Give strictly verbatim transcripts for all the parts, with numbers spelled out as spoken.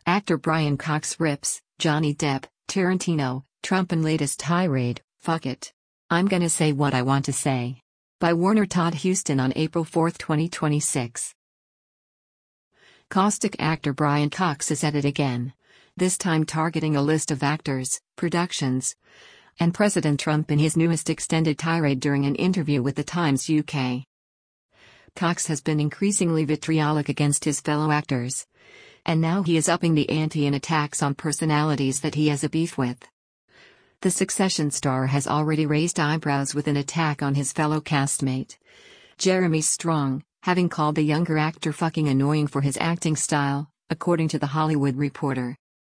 Actor Brian Cox rips Johnny Depp, Tarantino, Trump and latest tirade, "Fuck it. I'm gonna say what I want to say." By Warner Todd Huston on April fourth, twenty twenty-six. Caustic actor Brian Cox is at it again, this time targeting a list of actors, productions, and President Trump in his newest extended tirade during an interview with The Times U K. Cox has been increasingly vitriolic against his fellow actors, and now he is upping the ante in attacks on personalities that he has a beef with. The Succession star has already raised eyebrows with an attack on his fellow castmate, Jeremy Strong, having called the younger actor fucking annoying for his acting style, according to The Hollywood Reporter.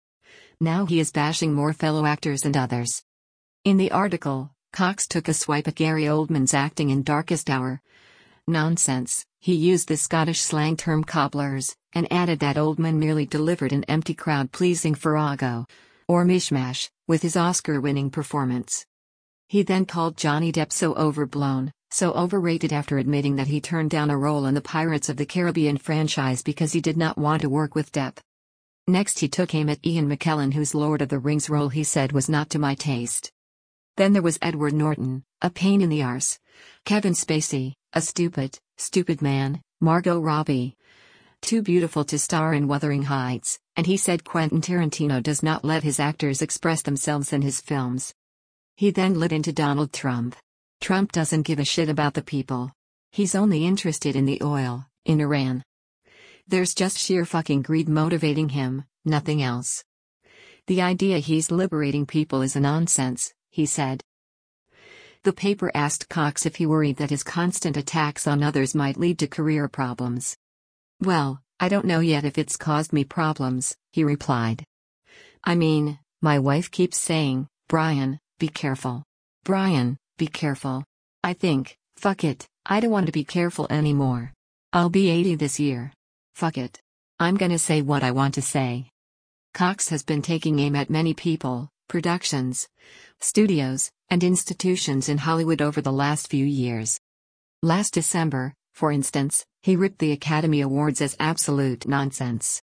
Now he is bashing more fellow actors and others. In the article, Cox took a swipe at Gary Oldman's acting in Darkest Hour. Nonsense, he used the Scottish slang term cobblers, and added that Oldman merely delivered an empty crowd-pleasing farrago, or mishmash, with his Oscar-winning performance. He then called Johnny Depp so overblown, so overrated after admitting that he turned down a role in the Pirates of the Caribbean franchise because he did not want to work with Depp. Next he took aim at Ian McKellen, whose Lord of the Rings role he said was not to my taste. Then there was Edward Norton, a pain in the arse, Kevin Spacey, a stupid, stupid man, Margot Robbie, too beautiful to star in Wuthering Heights, and he said Quentin Tarantino does not let his actors express themselves in his films. He then lit into Donald Trump. Trump doesn't give a shit about the people. He's only interested in the oil, in Iran. There's just sheer fucking greed motivating him, nothing else. The idea he's liberating people is a nonsense, he said. The paper asked Cox if he worried that his constant attacks on others might lead to career problems. "Well, I don't know yet if it's caused me problems," he replied. "I mean, my wife keeps saying, 'Brian, be careful. Brian, be careful.' I think, fuck it, I don't want to be careful anymore. I'll be eighty this year. Fuck it. I'm gonna say what I want to say." Cox has been taking aim at many people, productions, studios, and institutions in Hollywood over the last few years. Last December, for instance, he ripped the Academy Awards as absolute nonsense.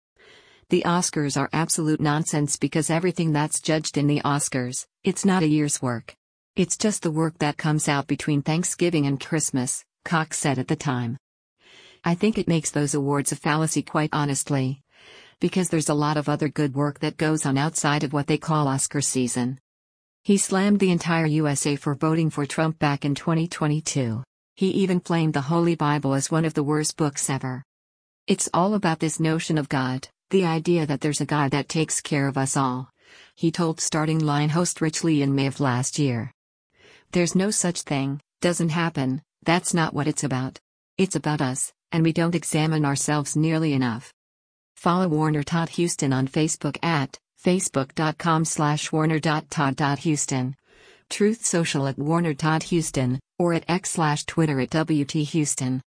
The Oscars are absolute nonsense because everything that's judged in the Oscars, it's not a year's work. It's just the work that comes out between Thanksgiving and Christmas, Cox said at the time. I think it makes those awards a fallacy, quite honestly, because there's a lot of other good work that goes on outside of what they call Oscar season. He slammed the entire U S A for voting for Trump back in twenty twenty-two. He even flamed the Holy Bible as one of the worst books ever. "It's all about this notion of God, the idea that there's a God that takes care of us all," he told Starting Line host Rich Lee in May of last year. "There's no such thing, doesn't happen, that's not what it's about. It's about us, and we don't examine ourselves nearly enough." Follow Warner Todd Huston on Facebook at facebook.com slash warner.todd.huston, Truth Social at Warner Todd Huston, or at X slash Twitter at W T Huston.